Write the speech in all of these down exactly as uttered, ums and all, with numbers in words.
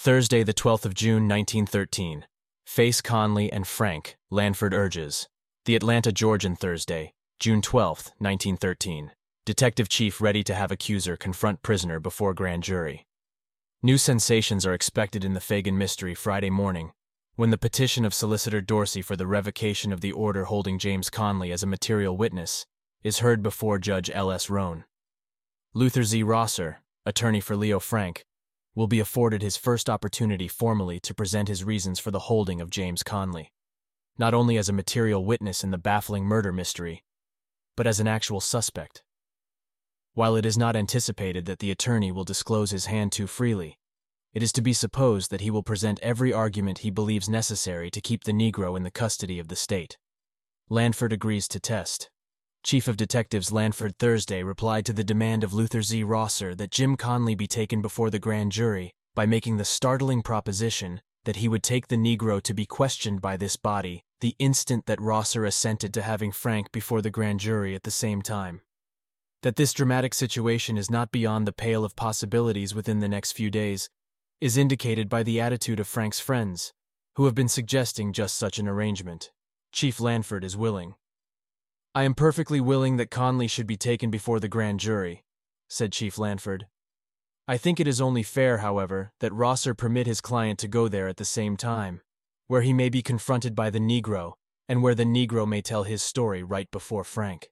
Thursday, the twelfth of June, nineteen thirteen. Face Conley and Frank, Lanford urges. The Atlanta Georgian, Thursday, June twelfth, nineteen thirteen. Detective Chief ready to have accuser confront prisoner before grand jury. New sensations are expected in the Fagan mystery Friday morning, when the petition of Solicitor Dorsey for the revocation of the order holding James Conley as a material witness is heard before Judge L S Roan. Luther Z. Rosser, attorney for Leo Frank, will be afforded his first opportunity formally to present his reasons for the holding of James Conley, not only as a material witness in the baffling murder mystery, but as an actual suspect. While it is not anticipated that the attorney will disclose his hand too freely, it is to be supposed that he will present every argument he believes necessary to keep the Negro in the custody of the state. Lanford agrees to test. Chief of Detectives Lanford Thursday replied to the demand of Luther Z. Rosser that Jim Conley be taken before the grand jury by making the startling proposition that he would take the Negro to be questioned by this body the instant that Rosser assented to having Frank before the grand jury at the same time. That this dramatic situation is not beyond the pale of possibilities within the next few days is indicated by the attitude of Frank's friends, who have been suggesting just such an arrangement. Chief Lanford is willing. "I am perfectly willing that Conley should be taken before the grand jury," said Chief Lanford. "I think it is only fair, however, that Rosser permit his client to go there at the same time, where he may be confronted by the Negro, and where the Negro may tell his story right before Frank.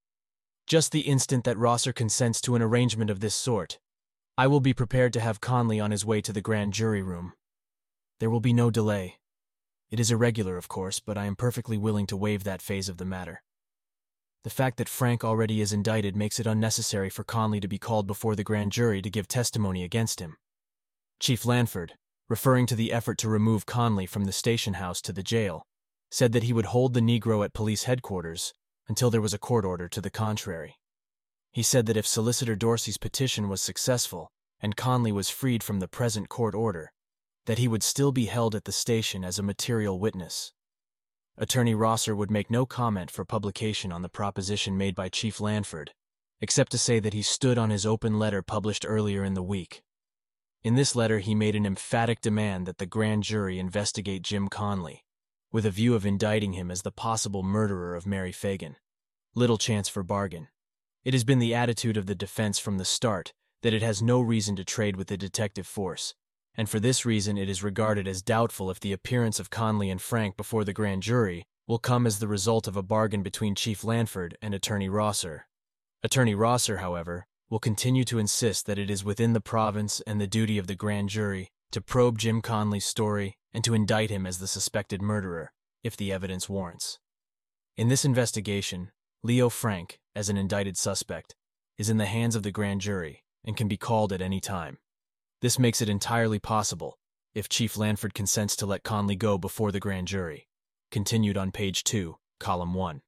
Just the instant that Rosser consents to an arrangement of this sort, I will be prepared to have Conley on his way to the grand jury room. There will be no delay. It is irregular, of course, but I am perfectly willing to waive that phase of the matter. The fact that Frank already is indicted makes it unnecessary for Conley to be called before the grand jury to give testimony against him." Chief Lanford, referring to the effort to remove Conley from the station house to the jail, said that he would hold the Negro at police headquarters until there was a court order to the contrary. He said that if Solicitor Dorsey's petition was successful and Conley was freed from the present court order, that he would still be held at the station as a material witness. Attorney Rosser would make no comment for publication on the proposition made by Chief Lanford, except to say that he stood on his open letter published earlier in the week. In this letter he made an emphatic demand that the grand jury investigate Jim Conley, with a view of indicting him as the possible murderer of Mary Fagan. Little chance for bargain. It has been the attitude of the defense from the start that it has no reason to trade with the detective force, and for this reason it is regarded as doubtful if the appearance of Conley and Frank before the grand jury will come as the result of a bargain between Chief Lanford and Attorney Rosser. Attorney Rosser, however, will continue to insist that it is within the province and the duty of the grand jury to probe Jim Conley's story and to indict him as the suspected murderer, if the evidence warrants. In this investigation, Leo Frank, as an indicted suspect, is in the hands of the grand jury and can be called at any time. This makes it entirely possible, if Chief Lanford consents to let Conley go before the grand jury. Continued on page two, column one.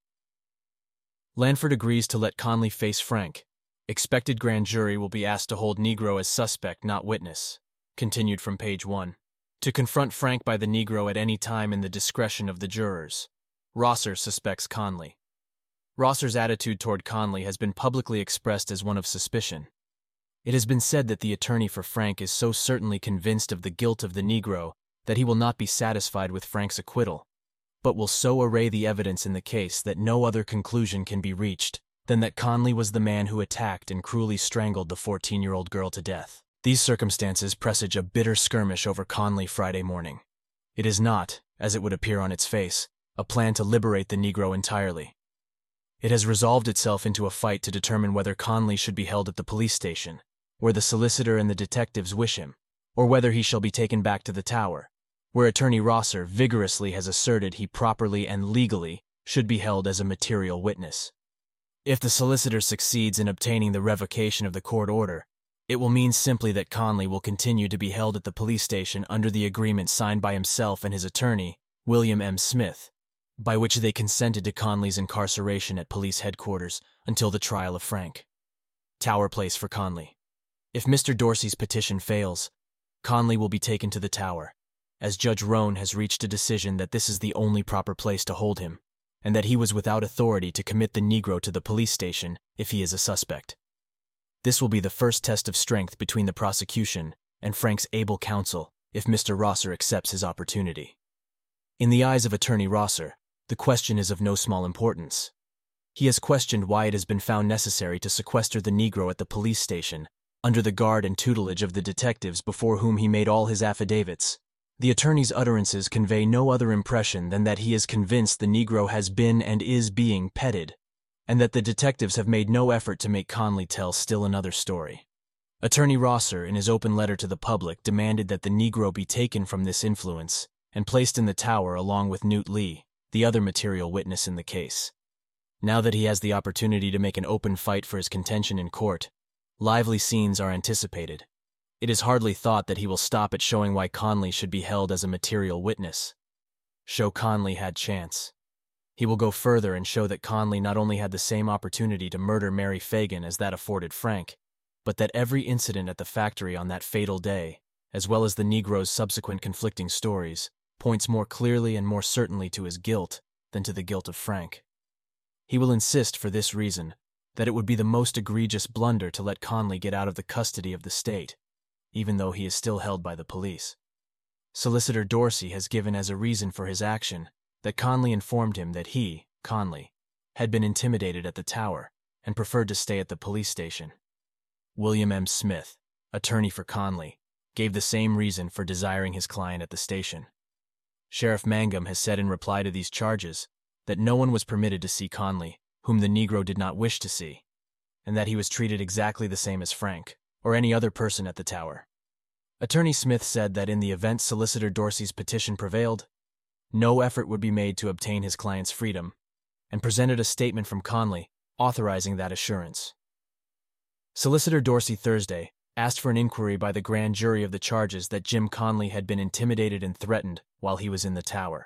Lanford agrees to let Conley face Frank. Expected grand jury will be asked to hold Negro as suspect, not witness. Continued from page one. To confront Frank by the Negro at any time in the discretion of the jurors. Rosser suspects Conley. Rosser's attitude toward Conley has been publicly expressed as one of suspicion. It has been said that the attorney for Frank is so certainly convinced of the guilt of the Negro that he will not be satisfied with Frank's acquittal, but will so array the evidence in the case that no other conclusion can be reached than that Conley was the man who attacked and cruelly strangled the fourteen-year-old girl to death. These circumstances presage a bitter skirmish over Conley Friday morning. It is not, as it would appear on its face, a plan to liberate the Negro entirely. It has resolved itself into a fight to determine whether Conley should be held at the police station, where the solicitor and the detectives wish him, or whether he shall be taken back to the Tower, where Attorney Rosser vigorously has asserted he properly and legally should be held as a material witness. If the solicitor succeeds in obtaining the revocation of the court order, it will mean simply that Conley will continue to be held at the police station under the agreement signed by himself and his attorney, William M. Smith, by which they consented to Conley's incarceration at police headquarters until the trial of Frank. Tower place for Conley. If Mister Dorsey's petition fails, Conley will be taken to the Tower, as Judge Roan has reached a decision that this is the only proper place to hold him, and that he was without authority to commit the Negro to the police station if he is a suspect. This will be the first test of strength between the prosecution and Frank's able counsel if Mister Rosser accepts his opportunity. In the eyes of Attorney Rosser, the question is of no small importance. He has questioned why it has been found necessary to sequester the Negro at the police station, under the guard and tutelage of the detectives before whom he made all his affidavits. The attorney's utterances convey no other impression than that he is convinced the Negro has been and is being petted, and that the detectives have made no effort to make Conley tell still another story. Attorney Rosser, in his open letter to the public, demanded that the Negro be taken from this influence and placed in the Tower along with Newt Lee, the other material witness in the case. Now that he has the opportunity to make an open fight for his contention in court, lively scenes are anticipated. It is hardly thought that he will stop at showing why Conley should be held as a material witness. Show Conley had chance. He will go further and show that Conley not only had the same opportunity to murder Mary Fagan as that afforded Frank, but that every incident at the factory on that fatal day, as well as the Negro's subsequent conflicting stories, points more clearly and more certainly to his guilt than to the guilt of Frank. He will insist, for this reason, that it would be the most egregious blunder to let Conley get out of the custody of the state, even though he is still held by the police. Solicitor Dorsey has given as a reason for his action that Conley informed him that he, Conley, had been intimidated at the Tower and preferred to stay at the police station. William M. Smith, attorney for Conley, gave the same reason for desiring his client at the station. Sheriff Mangum has said in reply to these charges that no one was permitted to see Conley whom the Negro did not wish to see, and that he was treated exactly the same as Frank, or any other person at the Tower. Attorney Smith said that in the event Solicitor Dorsey's petition prevailed, no effort would be made to obtain his client's freedom, and presented a statement from Conley authorizing that assurance. Solicitor Dorsey Thursday asked for an inquiry by the grand jury of the charges that Jim Conley had been intimidated and threatened while he was in the Tower.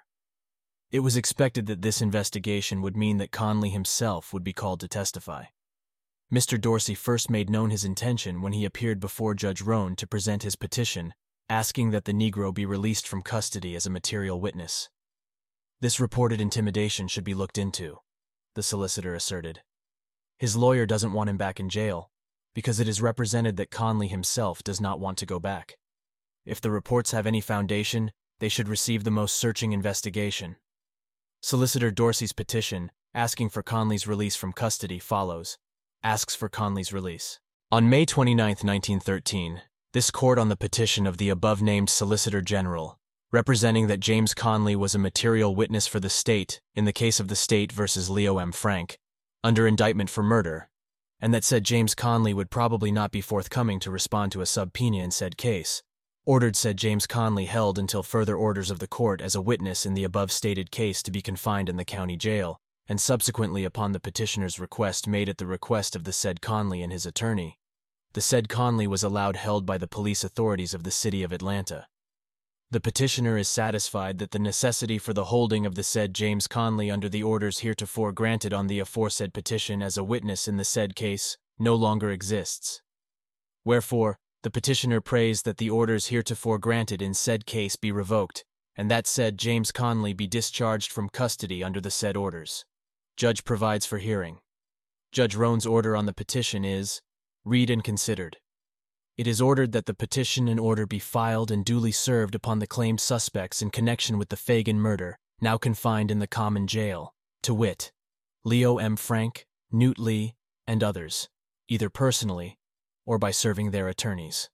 It was expected that this investigation would mean that Conley himself would be called to testify. Mister Dorsey first made known his intention when he appeared before Judge Roan to present his petition, asking that the Negro be released from custody as a material witness. This reported intimidation should be looked into, the solicitor asserted. His lawyer doesn't want him back in jail, because it is represented that Conley himself does not want to go back. If the reports have any foundation, they should receive the most searching investigation. Solicitor Dorsey's petition, asking for Conley's release from custody, follows. Asks for Conley's release. On May twenty-ninth, nineteen thirteen, this court, on the petition of the above-named Solicitor General, representing that James Conley was a material witness for the state in the case of the State versus Leo M. Frank, under indictment for murder, and that said James Conley would probably not be forthcoming to respond to a subpoena in said case, ordered said James Conley held until further orders of the court as a witness in the above-stated case to be confined in the county jail, and subsequently upon the petitioner's request made at the request of the said Conley and his attorney, the said Conley was allowed held by the police authorities of the city of Atlanta. The petitioner is satisfied that the necessity for the holding of the said James Conley under the orders heretofore granted on the aforesaid petition as a witness in the said case no longer exists. Wherefore, the petitioner prays that the orders heretofore granted in said case be revoked, and that said James Conley be discharged from custody under the said orders. Judge provides for hearing. Judge Roan's order on the petition is, read and considered. It is ordered that the petition and order be filed and duly served upon the claimed suspects in connection with the Fagan murder, now confined in the common jail, to wit, Leo M. Frank, Newt Lee, and others, either personally or by serving their attorneys.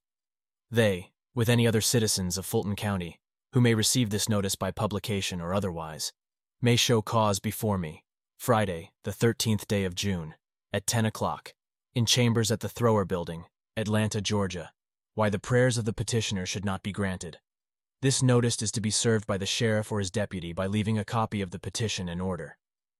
They, with any other citizens of Fulton County, who may receive this notice by publication or otherwise, may show cause before me, Friday, the thirteenth day of June, at ten o'clock, in chambers at the Thrower Building, Atlanta, Georgia, why the prayers of the petitioner should not be granted. This notice is to be served by the sheriff or his deputy by leaving a copy of the petition and order.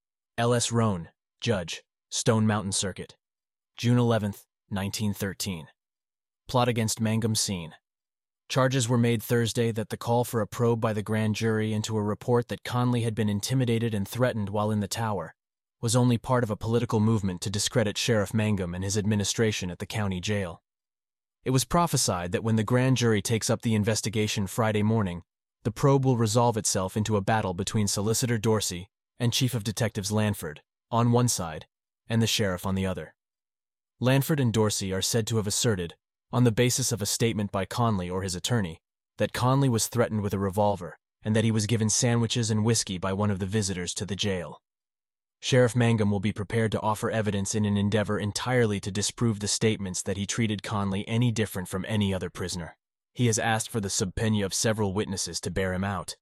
L S Roan, Judge, Stone Mountain Circuit, June eleventh, nineteen thirteen. Plot against Mangum seen. Charges were made Thursday that the call for a probe by the grand jury into a report that Conley had been intimidated and threatened while in the Tower was only part of a political movement to discredit Sheriff Mangum and his administration at the county jail. It was prophesied that when the grand jury takes up the investigation Friday morning, the probe will resolve itself into a battle between Solicitor Dorsey and Chief of Detectives Lanford, on one side, and the sheriff on the other. Lanford and Dorsey are said to have asserted, on the basis of a statement by Conley or his attorney, that Conley was threatened with a revolver and that he was given sandwiches and whiskey by one of the visitors to the jail. Sheriff Mangum will be prepared to offer evidence in an endeavor entirely to disprove the statements that he treated Conley any different from any other prisoner. He has asked for the subpoena of several witnesses to bear him out.